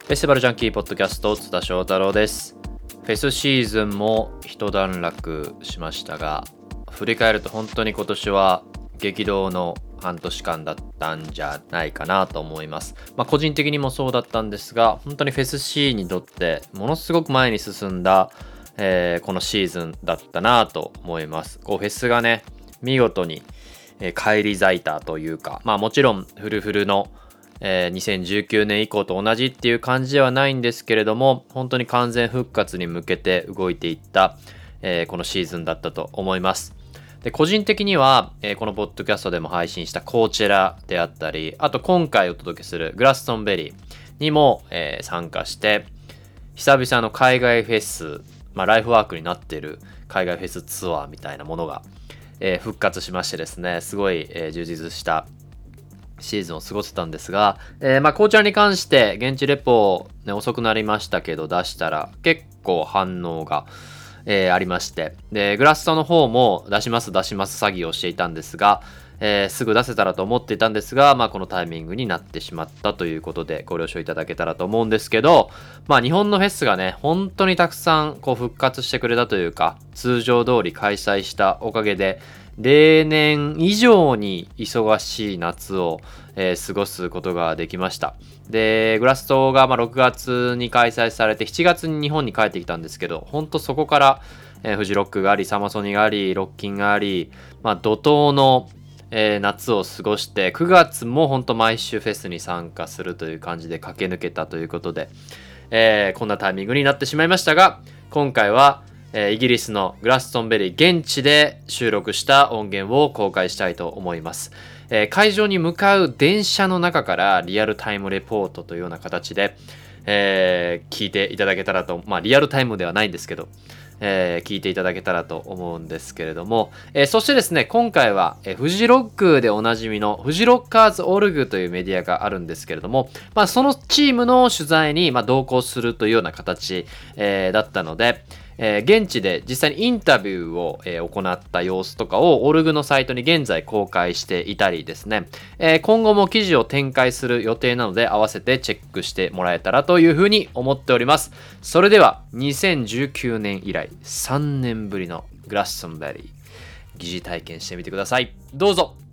フェスティバルジャンキーポッドキャスト津田翔太郎です。フェスシーズンも一段落しましたが、振り返ると本当に今年は激動の半年間だったんじゃないかなと思います。個人的にもそうだったんですが、本当にフェスシーンにとってものすごく前に進んだ、このシーズンだったなと思います。フェスがね、見事に返り咲いたというか、もちろんフルフルの2019年以降と同じっていう感じではないんですけれども、本当に完全復活に向けて動いていった、このシーズンだったと思います。で、個人的には、このポッドキャストでも配信したコーチェラであったり、あと今回お届けするグラストンベリーにも、参加して、久々の海外フェス、ライフワークになっている海外フェスツアーみたいなものが、復活しましてですね、すごい、充実したシーズンを過ごせたんですが、コーチャーに関して現地レポ、遅くなりましたけど出したら結構反応が、ありまして、でグラストの方も出します詐欺をしていたんですが、すぐ出せたらと思っていたんですが、このタイミングになってしまったということでご了承いただけたらと思うんですけど、日本のフェスがね本当にたくさん復活してくれたというか、通常通り開催したおかげで例年以上に忙しい夏を、過ごすことができました。でグラストが6月に開催されて7月に日本に帰ってきたんですけど、本当そこから、フジロックがあり、サマソニがあり、ロッキンがあり、怒涛の夏を過ごして、9月も本当毎週フェスに参加するという感じで駆け抜けたということで、こんなタイミングになってしまいましたが、今回はイギリスのグラストンベリー現地で収録した音源を公開したいと思います。会場に向かう電車の中からリアルタイムレポートというような形で、聞いていただけたらと、リアルタイムではないんですけど、聞いていただけたらと思うんですけれども、そしてですね、今回は、フジロックでおなじみのフジロッカーズオルグというメディアがあるんですけれども、そのチームの取材に、同行するというような形、だったので、現地で実際にインタビューを、行った様子とかをオルグのサイトに現在公開していたりですね、今後も記事を展開する予定なので合わせてチェックしてもらえたらというふうに思っております。それでは2019年以来3年ぶりのグラストンベリー疑似体験してみてください。どうぞ。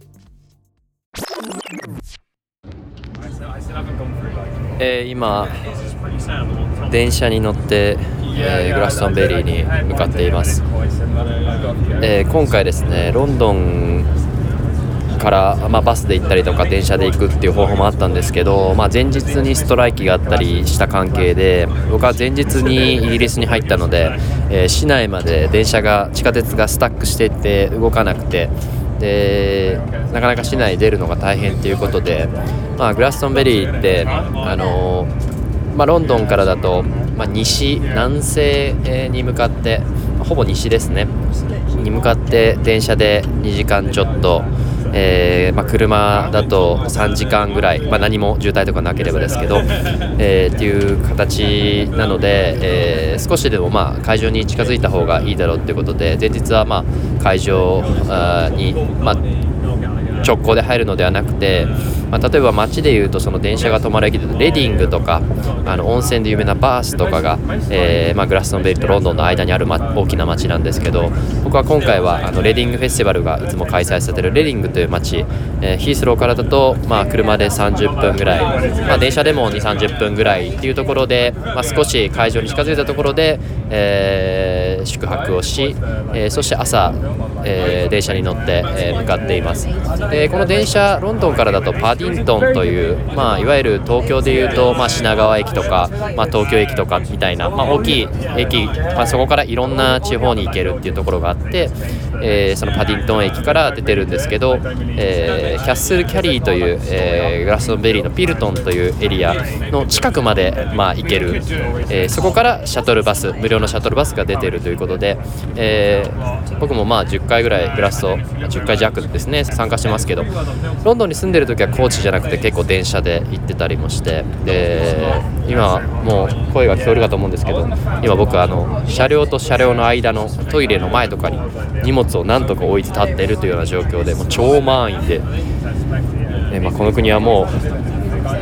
今電車に乗ってグラストンベリーに向かっています。今回ですね、ロンドンから、バスで行ったりとか電車で行くっていう方法もあったんですけど、前日にストライキがあったりした関係で、僕は前日にイギリスに入ったので、市内まで地下鉄がスタックしていて動かなくて、でなかなか市内出るのが大変ということで、グラストンベリーってロンドンからだと、南西に向かって、ほぼ西ですねに向かって電車で2時間ちょっと、車だと3時間ぐらい、何も渋滞とかなければですけど、っていう形なので、少しでも会場に近づいた方がいいだろうということで、前日は会場に直行で入るのではなくて、例えば街でいうとその電車が止まる駅でレディングとか温泉で有名なバースとかが、グラストンベリーとロンドンの間にある、大きな街なんですけど、僕は今回はレディングフェスティバルがいつも開催されているレディングという街、ヒースローからだと、車で30分ぐらい、電車でも 2,30 分ぐらいっていうところで、少し会場に近づいたところで、宿泊をし、そして朝、電車に乗って、向かっています。この電車ロンドンからだとパディントンという、いわゆる東京でいうと、品川駅とか、東京駅とかみたいな、大きい駅、そこからいろんな地方に行けるっていうところがあって、そのパディントン駅から出てるんですけど、キャッスルキャリーという、グラストンベリーのピルトンというエリアの近くまで、行ける、そこからシャトルバス、無料のシャトルバスが出ているということで、僕も10回ぐらいグラスト10回弱ですね参加してますけど、ロンドンに住んでる時はコーチじゃなくて結構電車で行ってたりもして、で今もう声が聞こえるかと思うんですけど、今僕車両と車両の間のトイレの前とかに荷物をなんとか置いて立っているというような状況で、もう超満員で、この国はもう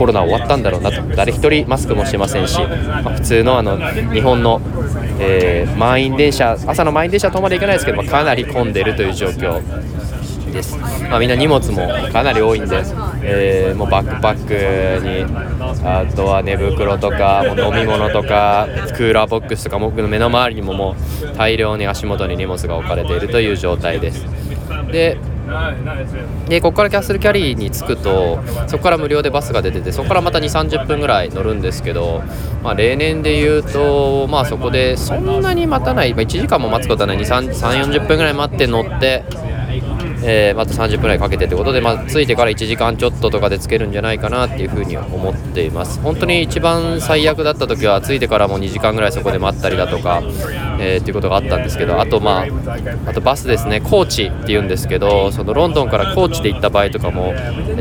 コロナ終わったんだろうなと。誰一人マスクもしてませんし、普通の日本の、満員電車、朝の満員電車は止まりいけないですけど、かなり混んでいるという状況です。みんな荷物もかなり多いんで、もうバックパックにあとは寝袋とかもう飲み物とかクーラーボックスとか、僕の目の周りにももう大量に足元に荷物が置かれているという状態です。でここからキャッスルキャリーに着くと、そこから無料でバスが出てて、そこからまた 2,30 分ぐらい乗るんですけど、例年で言うと、そこでそんなに待たない、1時間も待つことはない、3,40 分ぐらい待って乗って、また30分ぐらいかけてということで、着いてから1時間ちょっととかで着けるんじゃないかなっていうふうに思っています。本当に一番最悪だった時は着いてからも2時間ぐらいそこで待ったりだとか、っていうことがあったんですけど、あとバスですね、コーチっていうんですけど、そのロンドンからコーチで行った場合とかも、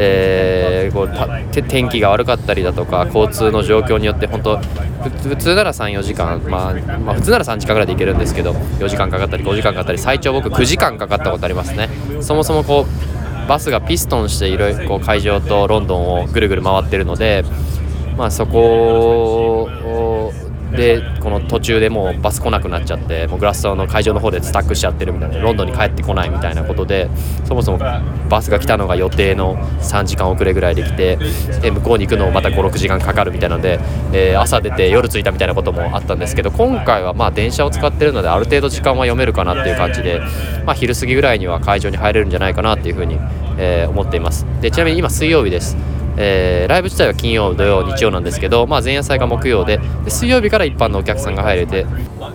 天気が悪かったりだとか交通の状況によって本当普通なら 3,4 時間、普通なら3時間ぐらいで行けるんですけど、4時間かかったり5時間かかったり、最長僕9時間かかったことありますね。そもそもバスがピストンしていろいろ会場とロンドンをぐるぐる回ってるので、そこでこの途中でもうバス来なくなっちゃって、もうグラスターの会場の方でスタックしちゃってるみたいな、ロンドンに帰ってこないみたいなことで、そもそもバスが来たのが予定の3時間遅れぐらいで来て、向こうに行くのをまた 5,6 時間かかるみたいなので、朝出て夜着いたみたいなこともあったんですけど、今回は電車を使ってるのである程度時間は読めるかなっていう感じで、昼過ぎぐらいには会場に入れるんじゃないかなっていうふうに、思っています。でちなみに今水曜日です。ライブ自体は金曜、土曜、日曜なんですけど、前夜祭が木曜で、水曜日から一般のお客さんが入れて、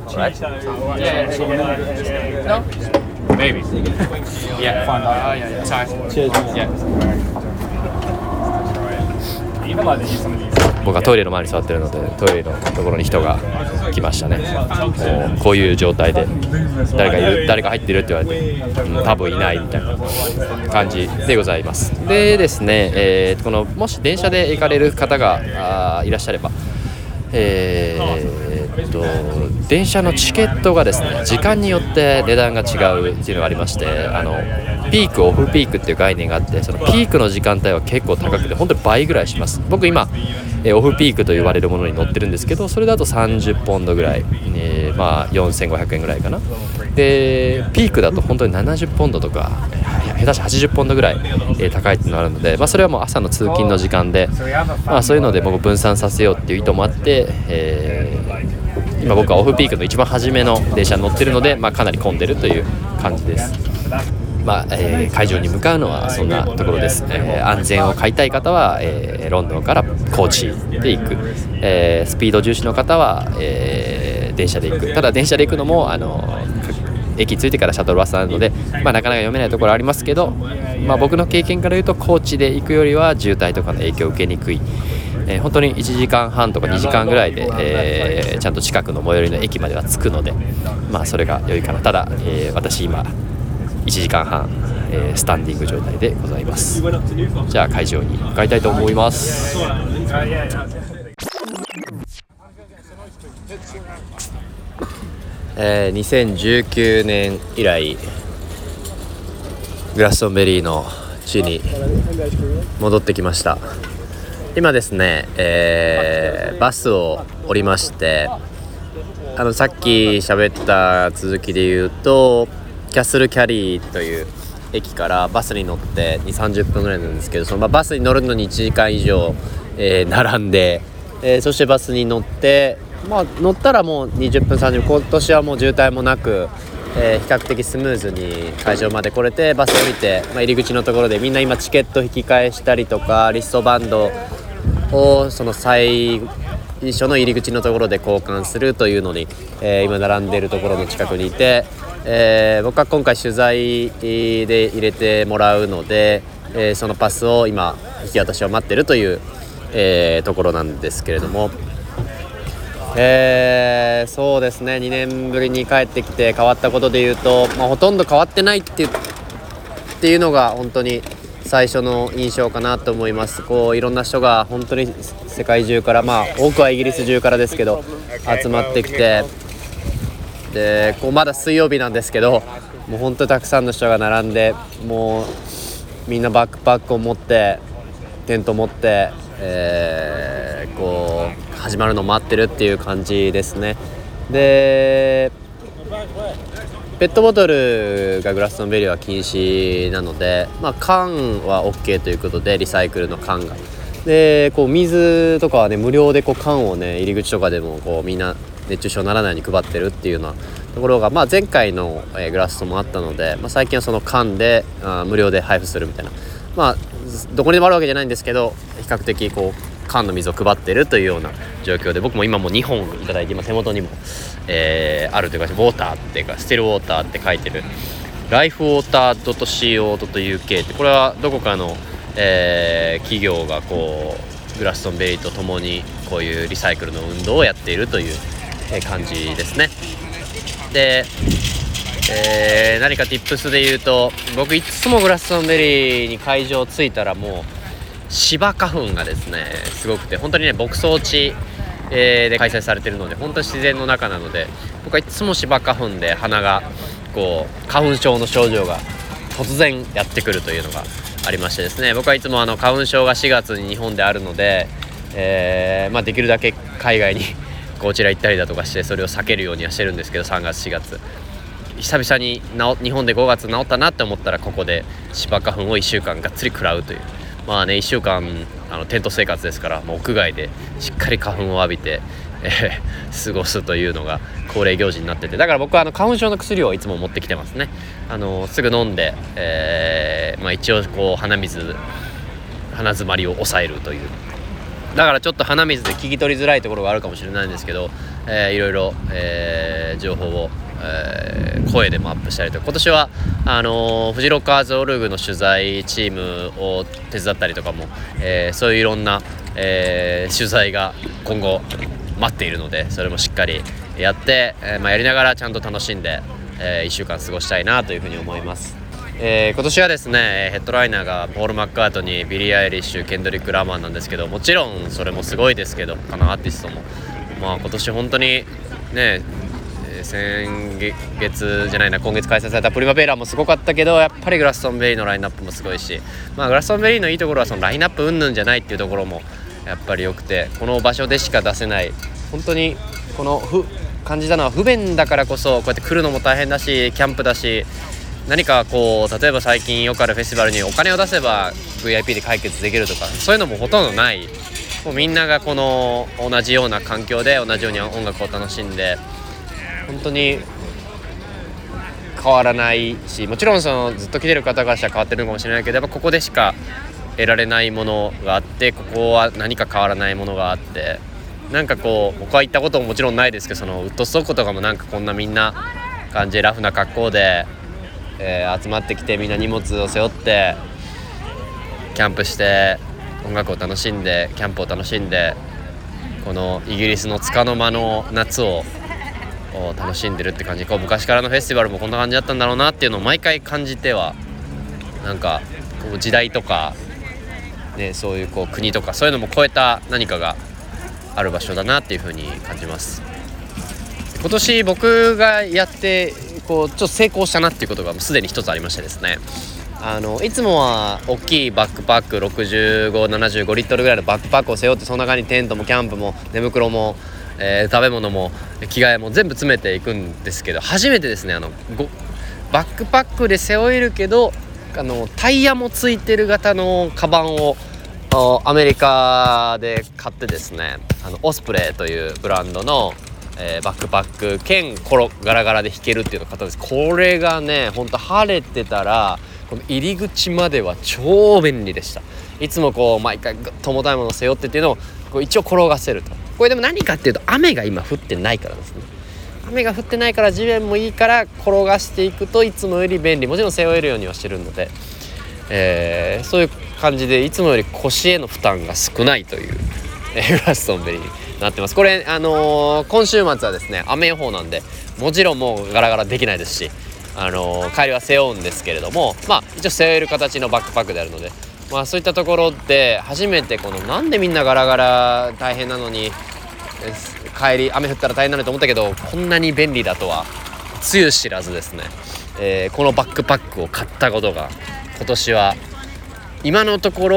僕はトイレの前に座ってるので、トイレのところに人が来ましたね。こういう状態で誰か入ってるって言われて、多分いないみたいな感じでございます。でですね、もし電車で行かれる方がいらっしゃれば、電車のチケットがですね、時間によって値段が違うっていうのがありまして、ピークオフピークっていう概念があって、そのピークの時間帯は結構高くて本当に倍ぐらいします。僕今オフピークと言われるものに乗ってるんですけど、それだと30ポンドぐらい、4500円ぐらいかな。でピークだと本当に70ポンドとか下手し80ポンドぐらい、高いっていうのがあるので、それはもう朝の通勤の時間で、そういうので僕分散させようっていう意図もあって、今僕はオフピークの一番初めの電車に乗ってるので、かなり混んでるという感じです。会場に向かうのはそんなところです。安全を買いたい方は、ロンドンからコーチで行く、スピード重視の方は、電車で行く。ただ電車で行くのも駅着いてからシャトルバスなので、なかなか読めないところありますけど、僕の経験から言うとコーチで行くよりは渋滞とかの影響を受けにくい、本当に1時間半とか2時間ぐらいで、ちゃんと近くの最寄りの駅までは着くので、それが良いかな。ただ、私今1時間半、スタンディング状態でございます。じゃあ会場に向かいたいと思います。2019年以来グラストンベリーの地に戻ってきました。今ですね、バスを降りまして、さっき喋った続きで言うとキャッスルキャリーという駅からバスに乗って 2,30 分ぐらいなんですけど、そのバスに乗るのに1時間以上、並んで、そしてバスに乗って、乗ったらもう20分30分、今年はもう渋滞もなく、比較的スムーズに会場まで来れて、バスを降りて、入り口のところでみんな今チケット引き換えしたりとか、リストバンドをその最初の入り口のところで交換するというのに、今並んでいるところの近くにいて、僕は今回取材で入れてもらうので、そのパスを今引き渡しを待っているという、ところなんですけれども、そうですね、2年ぶりに帰ってきて変わったことで言うと、ほとんど変わってないっていうのが本当に最初の印象かなと思います。いろんな人が本当に世界中から、多くはイギリス中からですけど集まってきて、でまだ水曜日なんですけど、もう本当にたくさんの人が並んで、もうみんなバックパックを持ってテント持ってこう始まるのを待ってるっていう感じですね。でペットボトルがグラストンベリーは禁止なので、缶は OK ということで、リサイクルの缶がでこう水とかはね無料でこう缶をね入り口とかでもこうみんな熱中症にならないように配ってるっていうようなところが、前回の、グラストもあったので、最近はその缶で無料で配布するみたいな、どこにでもあるわけじゃないんですけど、比較的こう缶の水を配ってるというような状況で、僕も今も2本いただいて、今手元にも、あるというか、ウォーターっていうかステルウォーターって書いてるライフウォーター .co.uk ってこれはどこかの、企業がこうグラストンベリーとともにこういうリサイクルの運動をやっているという感じですね。で、何か Tips で言うと、僕いつもグラストンベリーに会場着いたらもう芝花粉がですねすごくて、本当にね牧草地、で開催されているので、本当に自然の中なので、僕はいつも芝花粉で鼻がこう花粉症の症状が突然やってくるというのがありましてですね、僕はいつも花粉症が4月に日本であるので、できるだけ海外にこちら行ったりだとかしてそれを避けるようにはしてるんですけど、3月4月久々に日本で5月治ったなって思ったら、ここで芝花粉を1週間がっつり食らうという、1週間テント生活ですから、屋外でしっかり花粉を浴びて、過ごすというのが恒例行事になってて、だから僕は花粉症の薬をいつも持ってきてますね。すぐ飲んで、一応こう鼻詰まりを抑えるという、だからちょっと鼻水で聞き取りづらいところがあるかもしれないんですけど、いろいろ、情報を、声でもアップしたりとか、今年はフジロッカーズオルグの取材チームを手伝ったりとかも、そういういろんな、取材が今後待っているので、それもしっかりやって、やりながらちゃんと楽しんで、1週間過ごしたいなというふうに思います。今年はですねヘッドライナーがポール・マッカートニー、ビリー・アイリッシュ、ケンドリック・ラマーなんですけど、もちろんそれもすごいですけど、他のアーティストも今年本当にね今月開催されたプリマベーラもすごかったけど、やっぱりグラストンベリーのラインナップもすごいし、グラストンベリーのいいところはそのラインナップ云々じゃないっていうところもやっぱり良くて、この場所でしか出せない、本当にこの感じたのは不便だからこそ、こうやって来るのも大変だし、キャンプだし、何かこう例えば最近よくあるフェスティバルにお金を出せば VIP で解決できるとか、そういうのもほとんどない。もうみんながこの同じような環境で同じように音楽を楽しんで、本当に変わらないし、もちろんそのずっと来てる方からしたら変わってるのかもしれないけど、やっぱここでしか得られないものがあって、ここは何か変わらないものがあって、なんかこう僕は行ったことももちろんないですけど、そのウッドストックとかもなんかこんなみんな感じでラフな格好で、集まってきて、みんな荷物を背負ってキャンプして音楽を楽しんで、キャンプを楽しんで、このイギリスの束の間の夏を楽しんでるって感じ。こう昔からのフェスティバルもこんな感じだったんだろうなっていうのを毎回感じては、なんかこう時代とか、ね、そういうこう国とかそういうのも超えた何かがある場所だなっていう風に感じます。今年僕がやってこうちょっと成功したなっていうことがもうすでに一つありましてですね、いつもは大きいバックパック65、75リットルぐらいのバックパックを背負って、その中にテントもキャンプも寝袋も、食べ物も着替えも全部詰めていくんですけど、初めてですねバックパックで背負えるけどタイヤもついてる型のカバンをアメリカで買ってですね、オスプレイというブランドの、バックパック兼ガラガラで引けるっていうのを買ったんです。これがねほんと晴れてたらこの入り口までは超便利でした。いつもこう毎回重たいものを背負ってっていうのをこう一応転がせると。これでも何かっていうと、雨が今降ってないからですね。雨が降ってないから地面もいいから転がしていくといつもより便利。もちろん背負えるようにはしてるので、そういう感じでいつもより腰への負担が少ないという、グラストンベリーになってます。これ、今週末はですね雨予報なんで、もちろんもうガラガラできないですし、帰りは背負うんですけれども、一応背負える形のバックパックであるので、そういったところで初めてなんでみんなガラガラ大変なのに帰り雨降ったら大変なのと思ったけど、こんなに便利だとはつゆ知らずですね、このバックパックを買ったことが今年は今のところ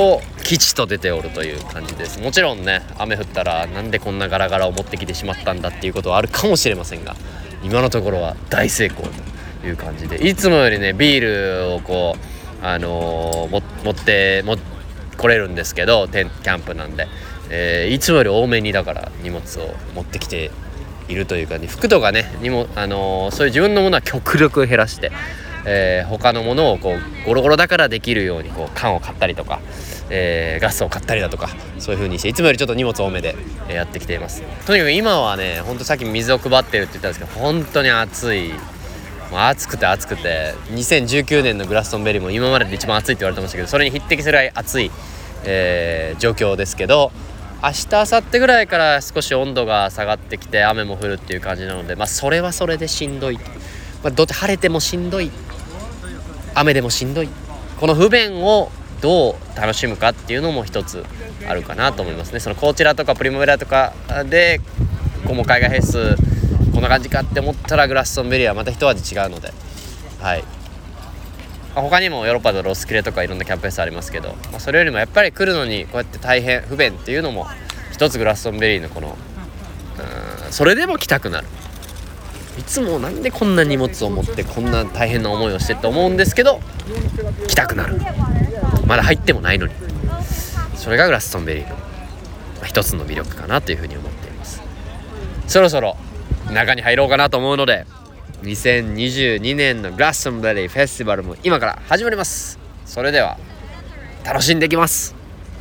吉と出ておるという感じです。もちろんね、雨降ったらなんでこんなガラガラを持ってきてしまったんだっていうことはあるかもしれませんが、今のところは大成功という感じで、いつもよりねビールをこう持って来れるんですけど、キャンプなんで、いつもより多めにだから荷物を持ってきているというかね、服とかねそういう自分のものは極力減らして、他のものをこうゴロゴロだからできるようにこう缶を買ったりとか、ガスを買ったりだとか、そういう風にしていつもよりちょっと荷物多めでやってきています。とにかく今はね、ほんとさっき水を配ってるって言ったんですけど、本当に暑い、暑くて2019年のグラストンベリーも今までで一番暑いって言われてましたけど、それに匹敵するぐらい暑い、状況ですけど、明日明後日ぐらいから少し温度が下がってきて雨も降るっていう感じなので、それはそれでしんどい、どうって晴れてもしんどい、雨でもしんどい、この不便をどう楽しむかっていうのも一つあるかなと思いますね。そのコーチェラとかプリマベラとかで海外フェスこんな感じかって思ったら、グラストンベリーはまた一味違うので、はい、他にもヨーロッパのロスキレとかいろんなキャンプフェスありますけど、それよりもやっぱり来るのにこうやって大変不便っていうのも一つグラストンベリーのこのそれでも来たくなる。いつもなんでこんな荷物を持ってこんな大変な思いをしてって思うんですけど、来たくなる。まだ入ってもないのに、それがグラストンベリーの一つの魅力かなというふうに思っています。そろそろ中に入ろうかなと思うので、2022年のグラストンベリーフェスティバルも今から始まります。それでは楽しんできます。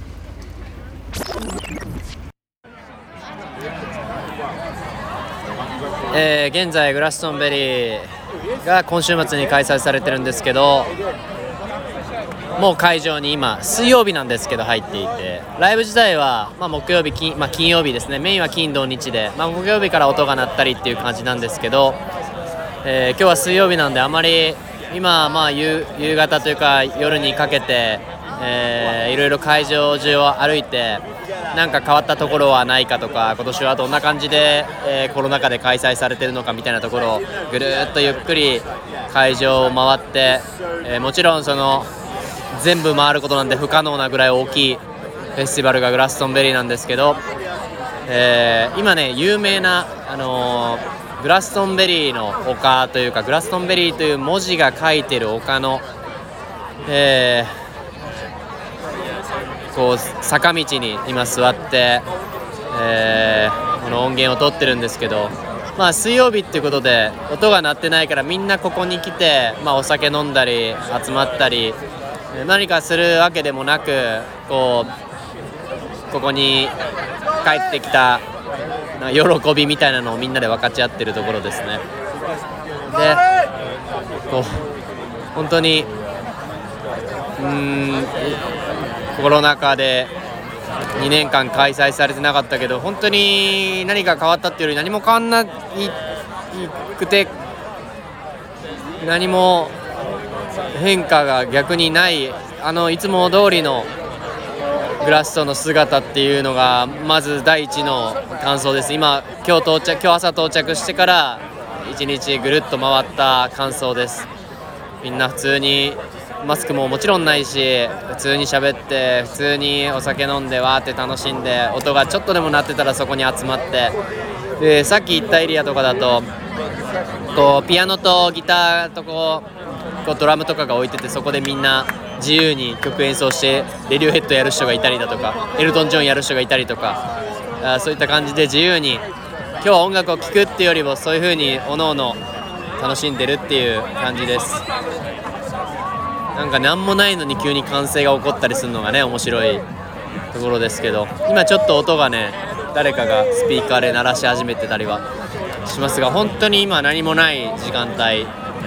現在グラストンベリーが今週末に開催されてるんですけど、もう会場に今水曜日なんですけど入っていて、ライブ自体は木曜日金曜日ですね、メインは金土日で、木曜日から音が鳴ったりっていう感じなんですけど、今日は水曜日なんであまり今夕方というか夜にかけて、いろいろ会場中を歩いてなんか変わったところはないかとか、今年はどんな感じで、コロナ禍で開催されてるのかみたいなところをぐるっとゆっくり会場を回って、もちろんその全部回ることなんて不可能なぐらい大きいフェスティバルがグラストンベリーなんですけど、今ね有名な、グラストンベリーの丘というか、グラストンベリーという文字が書いてる丘の、こう坂道に今座って、この音源を取ってるんですけど、水曜日っていうことで音が鳴ってないからみんなここに来て、お酒飲んだり集まったり何かするわけでもなく、ここに帰ってきた喜びみたいなのをみんなで分かち合ってるところですね。で本当にコロナ禍で2年間開催されてなかったけど、本当に何か変わったっていうより何も変わんなくて、何も変化が逆にない、いつも通りのグラストの姿っていうのがまず第一の感想です。今日朝到着してから1日ぐるっと回った感想です。みんな普通にマスクももちろんないし、普通に喋って普通にお酒飲んでわーって楽しんで、音がちょっとでも鳴ってたらそこに集まって、でさっき言ったエリアとかだとピアノとギターとこうドラムとかが置いてて、そこでみんな自由に曲演奏してレディオヘッドやる人がいたりだとか、エルトン・ジョンやる人がいたりとか、そういった感じで自由に今日は音楽を聴くっていうよりもそういう風におのおの楽しんでるっていう感じです。なんか何もないのに急に歓声が起こったりするのがね面白いところですけど、今ちょっと音がね誰かがスピーカーで鳴らし始めてたりはしますが、本当に今何もない時間帯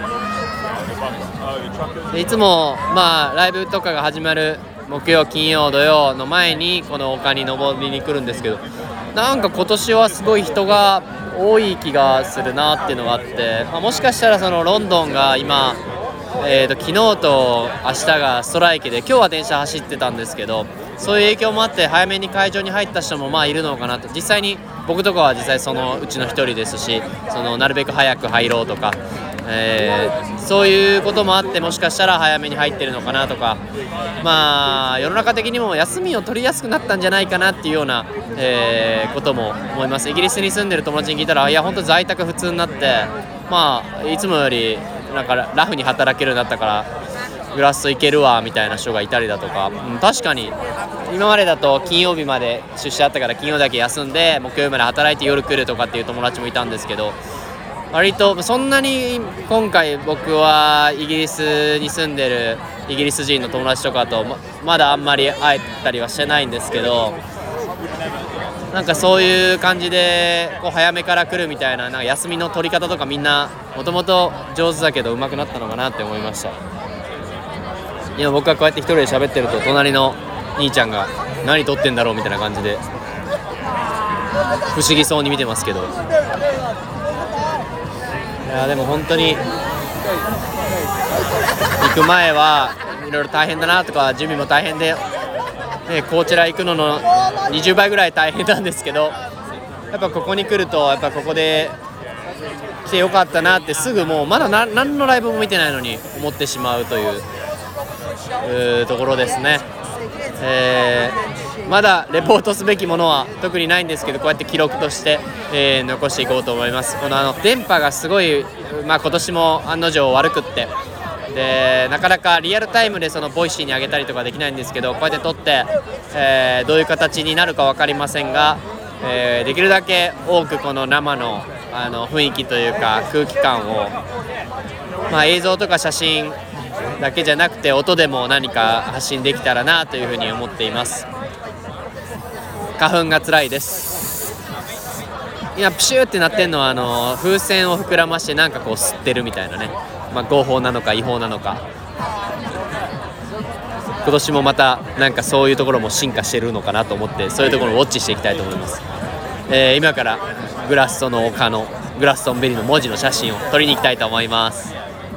で、いつもライブとかが始まる木曜金曜土曜の前にこの丘に登りに来るんですけど、なんか今年はすごい人が多い気がするなっていうのがあって、もしかしたらそのロンドンが今昨日と明日がストライキで、今日は電車走ってたんですけど、そういう影響もあって早めに会場に入った人もいるのかなと。実際に僕とかは実際そのうちの一人ですし、そのなるべく早く入ろうとか、 そういうこともあってもしかしたら早めに入ってるのかなとか、世の中的にも休みを取りやすくなったんじゃないかなっていうような、ことも思います。イギリスに住んでる友達に聞いたら、いや本当在宅普通になって、いつもよりなんかラフに働けるようになったからグラスト行けるわみたいな人がいたりだとか、確かに今までだと金曜日まで出社あったから金曜だけ休んで木曜日まで働いて夜来るとかっていう友達もいたんですけど、割とそんなに今回僕はイギリスに住んでるイギリス人の友達とかと まだあんまり会えたりはしてないんですけど、なんかそういう感じでこう早めから来るみたいな、なんか休みの取り方とかみんなもともと上手だけど上手くなったのかなって思いました。今僕がこうやって一人で喋ってると隣の兄ちゃんが何撮ってんだろうみたいな感じで不思議そうに見てますけど、いやでも本当に行く前はいろいろ大変だなとか準備も大変で、こちら行くのの20倍ぐらい大変なんですけど、やっぱここに来るとやっぱここで来てよかったなってすぐもうまだ何のライブも見てないのに思ってしまうというところですね。まだレポートすべきものは特にないんですけど、こうやって記録として、残していこうと思います。この電波がすごい、今年も案の定悪くって、でなかなかリアルタイムでそのボイシーに上げたりとかできないんですけど、こうやって撮って、どういう形になるか分かりませんが、できるだけ多くこの生の、雰囲気というか空気感を、映像とか写真だけじゃなくて音でも何か発信できたらなというふうに思っています。花粉が辛いです。今プシューってなってるのは風船を膨らましてなんかこう吸ってるみたいなね、合法なのか違法なのか、今年もまたなんかそういうところも進化してるのかなと思って、そういうところをウォッチしていきたいと思います。今からグラストの丘のグラストンベリーの文字の写真を撮りに行きたいと思います。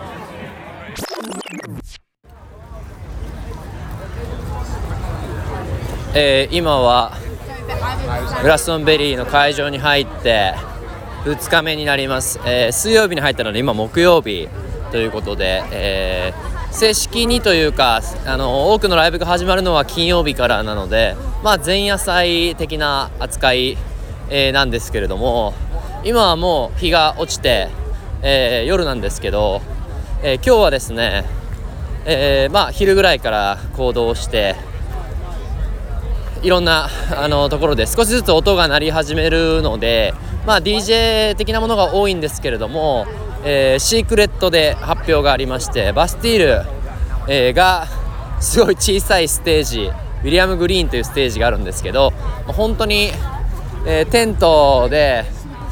今はグラストンベリーの会場に入って2日目になります。水曜日に入ったので今木曜日ということで、正式にというか多くのライブが始まるのは金曜日からなので、前夜祭的な扱い、なんですけれども、今はもう日が落ちて、夜なんですけど、今日はですね、昼ぐらいから行動していろんなところで少しずつ音が鳴り始めるので、DJ 的なものが多いんですけれども、シークレットで発表がありまして、バスティール、がすごい小さいステージ、ウィリアムグリーンというステージがあるんですけど、本当に、テントで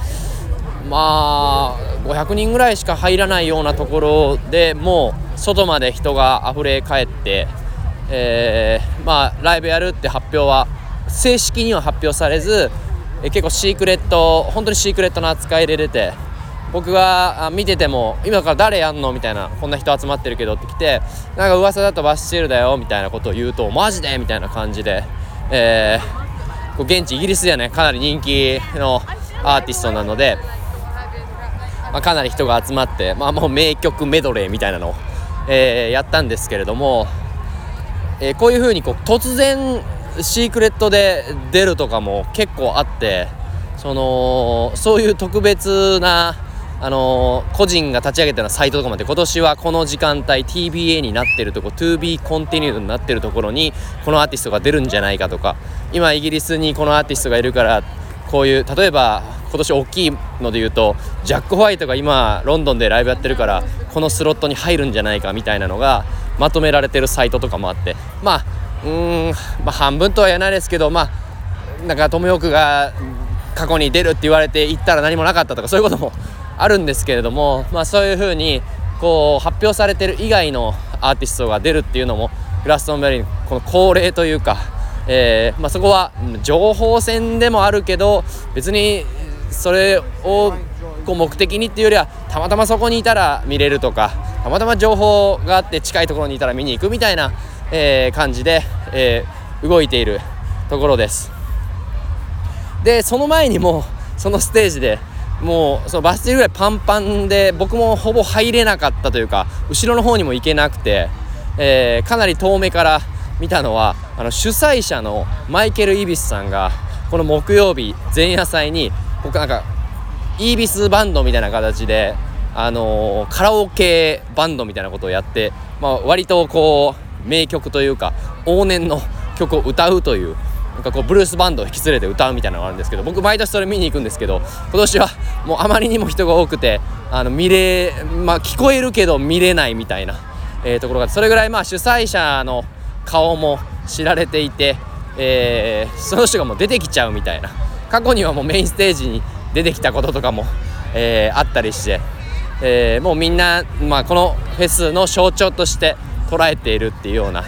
500人ぐらいしか入らないようなところでもう外まで人があふれ返って、ライブやるって発表は正式には発表されず、結構シークレット、本当にシークレットな扱いで出て、僕が見てても今から誰やんのみたいな、こんな人集まってるけどって来て、なんか噂だとバスチールだよみたいなことを言うと、マジでみたいな感じで、現地イギリスではねかなり人気のアーティストなので、かなり人が集まって、もう名曲メドレーみたいなのを、やったんですけれども、こういう風に突然シークレットで出るとかも結構あって、そういう特別な個人が立ち上げたようなサイトとかもあって、今年はこの時間帯 TBA になってるところ To be continued になってるところにこのアーティストが出るんじゃないかとか、今イギリスにこのアーティストがいるからこういう、例えば今年大きいので言うとジャック・ホワイトが今ロンドンでライブやってるからこのスロットに入るんじゃないかみたいなのがまとめられてるサイトとかもあって、半分とは言えないですけど、なんかトム・ヨークが過去に出るって言われて行ったら何もなかったとか、そういうこともあるんですけれども、そういう風にこう発表されてる以外のアーティストが出るっていうのもグラストンベリーのこの恒例というか、そこは情報戦でもあるけど、別にそれを目的にっていうよりはたまたまそこにいたら見れるとか、たまたま情報があって近いところにいたら見に行くみたいな、感じで、動いているところです。でその前にもそのステージでもうそのバス停ぐらいパンパンで僕もほぼ入れなかったというか、後ろの方にも行けなくて、かなり遠目から見たのは主催者のマイケル・イビスさんがこの木曜日前夜祭に僕なんかイービスバンドみたいな形で、カラオケバンドみたいなことをやって、割とこう名曲というか往年の曲を歌うというなんかこうブルースバンドを引き連れて歌うみたいなのがあるんですけど、僕毎年それ見に行くんですけど、今年はもうあまりにも人が多くて聞こえるけど見れないみたいな、ところが、それぐらい主催者の顔も知られていて、その人がもう出てきちゃうみたいな、過去にはもうメインステージに出てきたこととかも、あったりして、もうみんな、このフェスの象徴として捉えているっていうような、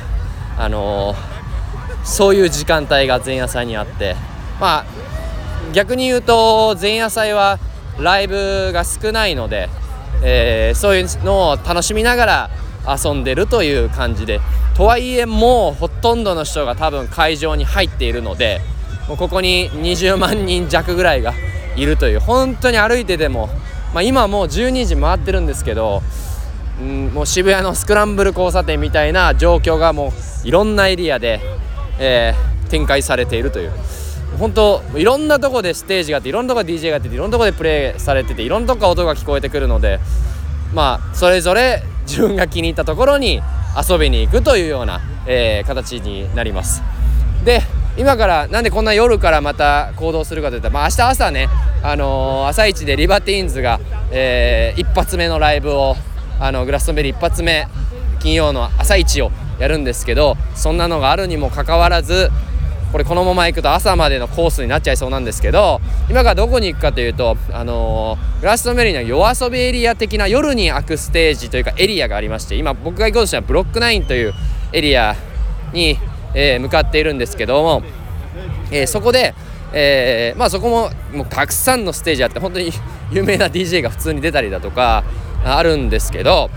そういう時間帯が前夜祭にあって、逆に言うと前夜祭はライブが少ないので、そういうのを楽しみながら遊んでるという感じで、とはいえもうほとんどの人が多分会場に入っているので、もうここに20万人弱ぐらいがいるという、本当に歩いてても、今もう12時回ってるんですけど、もう渋谷のスクランブル交差点みたいな状況がもういろんなエリアで、展開されているという、本当いろんなとこでステージがあって、いろんなとこで DJ があって、いろんなとこでプレイされてて、いろんなとこ音が聞こえてくるので、それぞれ自分が気に入ったところに遊びに行くというような、形になります。で、今からなんでこんな夜からまた行動するかといったら、明日朝ね、朝一でリバティーンズが、一発目のライブをグラストンベリー一発目金曜の朝一をやるんですけど、そんなのがあるにもかかわらず、このまま行くと朝までのコースになっちゃいそうなんですけど、今からどこに行くかというと、グラストンベリーの夜遊びエリア的な夜に開くステージというかエリアがありまして、今僕が行こうとしたのはブロック9というエリアに、向かっているんですけども、そこで、そこもうたくさんのステージあって、本当に有名な DJ が普通に出たりだとかあるんですけど、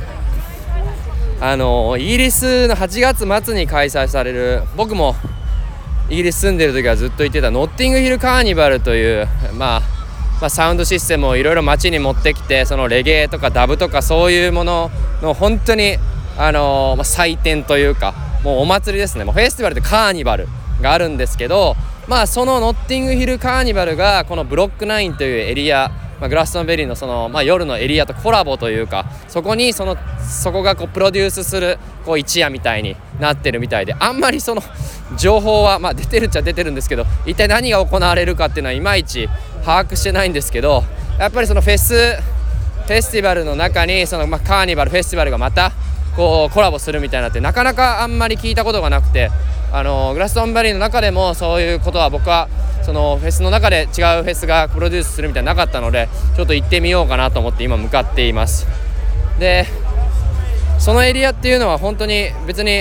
イギリスの8月末に開催される、僕もイギリス住んでる時はずっと言ってたノッティングヒルカーニバルという、サウンドシステムをいろいろ街に持ってきて、そのレゲエとかダブとかそういうものの本当に、祭典というか、もうお祭りですね。もうフェスティバルでカーニバルがあるんですけど、そのノッティングヒルカーニバルがこのブロック9というエリア、グラストンベリーのその、夜のエリアとコラボというか、そこにそこがプロデュースする一夜みたいになってるみたいで、あんまりその情報は、出てるっちゃ出てるんですけど、一体何が行われるかっていうのはいまいち把握してないんですけど、やっぱりそのフェスティバルの中にその、カーニバルフェスティバルがまたコラボするみたいなってなかなかあんまり聞いたことがなくて、グラストンベリーの中でもそういうことは僕はそのフェスの中で違うフェスがプロデュースするみたいななかったので、ちょっと行ってみようかなと思って今向かっています。で、そのエリアっていうのは本当に別に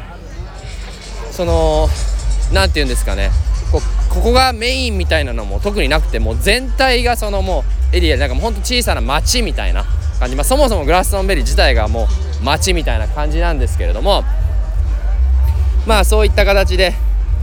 なんていうんですかね、ここがメインみたいなのも特になくて、もう全体がそのもうエリアなんかもう本当小さな町みたいな感じ、そもそもグラストンベリー自体がもう町みたいな感じなんですけれども、そういった形で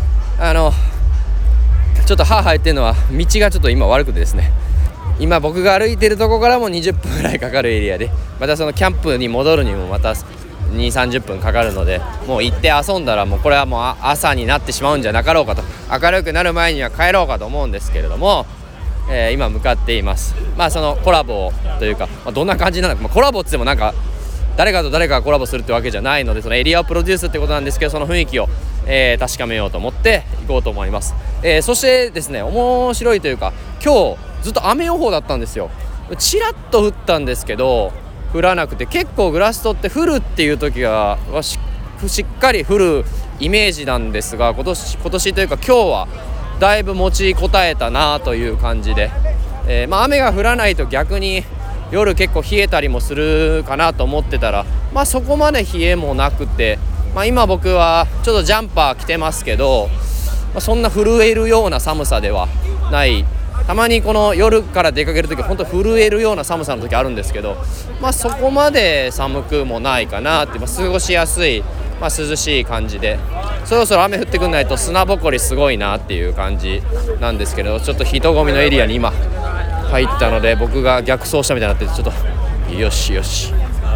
ちょっと歯生えてるのは道がちょっと今悪くてですね、今僕が歩いてるとこからも20分ぐらいかかるエリアで、またそのキャンプに戻るにもまた 2,30 分かかるので、もう行って遊んだらもうこれはもう朝になってしまうんじゃなかろうかと、明るくなる前には帰ろうかと思うんですけれども、今向かっています。そのコラボというか、どんな感じなのか、コラボって言ってもなんか誰かと誰かがコラボするってわけじゃないので、そのエリアをプロデュースってことなんですけど、その雰囲気を、確かめようと思って行こうと思います。そしてですね、面白いというか、今日ずっと雨予報だったんですよ。ちらっと降ったんですけど降らなくて、結構グラストって降るっていう時はしっかり降るイメージなんですが、今年というか今日はだいぶ持ちこたえたなという感じで、雨が降らないと逆に夜結構冷えたりもするかなと思ってたら、そこまで冷えもなくて、今僕はちょっとジャンパー着てますけど、そんな震えるような寒さではない。たまにこの夜から出かけるとき本当震えるような寒さの時あるんですけど、そこまで寒くもないかなって、過ごしやすい、涼しい感じで、そろそろ雨降ってくんないと砂ぼこりすごいなっていう感じなんですけど、ちょっと人混みのエリアに今入ったので僕が逆走したみたいになってちょっとよしよし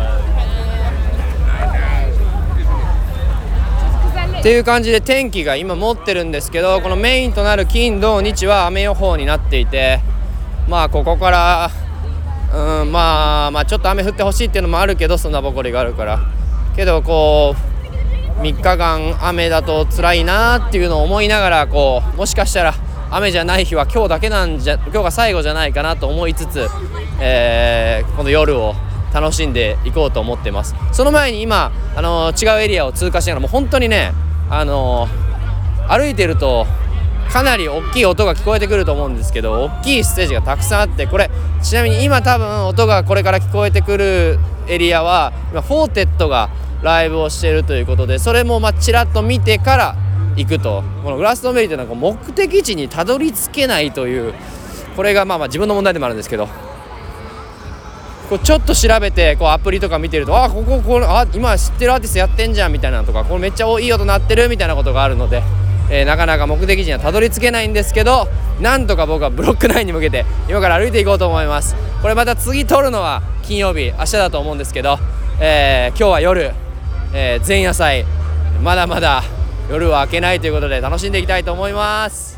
っていう感じで天気が今持ってるんですけど、このメインとなる金土日は雨予報になっていて、ここからちょっと雨降ってほしいっていうのもあるけど、そんなぼこりがあるからけどこう3日間雨だと辛いなっていうのを思いながら、もしかしたら雨じゃない日は今日だけ今日が最後じゃないかなと思いつつ、この夜を楽しんでいこうと思ってます。その前に今違うエリアを通過しながら、もう本当にね歩いてるとかなり大きい音が聞こえてくると思うんですけど、大きいステージがたくさんあって、これちなみに今多分音がこれから聞こえてくるエリアは今フォーテッドがライブをしているということで、それもちらっと見てから行くと。このグラストンベリーというのは目的地にたどり着けないという、これが自分の問題でもあるんですけど、ちょっと調べてアプリとか見てると、今知ってるアーティストやってんじゃんみたいなのとか、これめっちゃいい音鳴ってるみたいなことがあるので、なかなか目的地にはたどり着けないんですけど、なんとか僕はブロック9に向けて今から歩いていこうと思います。これまた次撮るのは金曜日、明日だと思うんですけど、今日は夜、前夜祭まだまだ夜は明けないということで楽しんでいきたいと思います。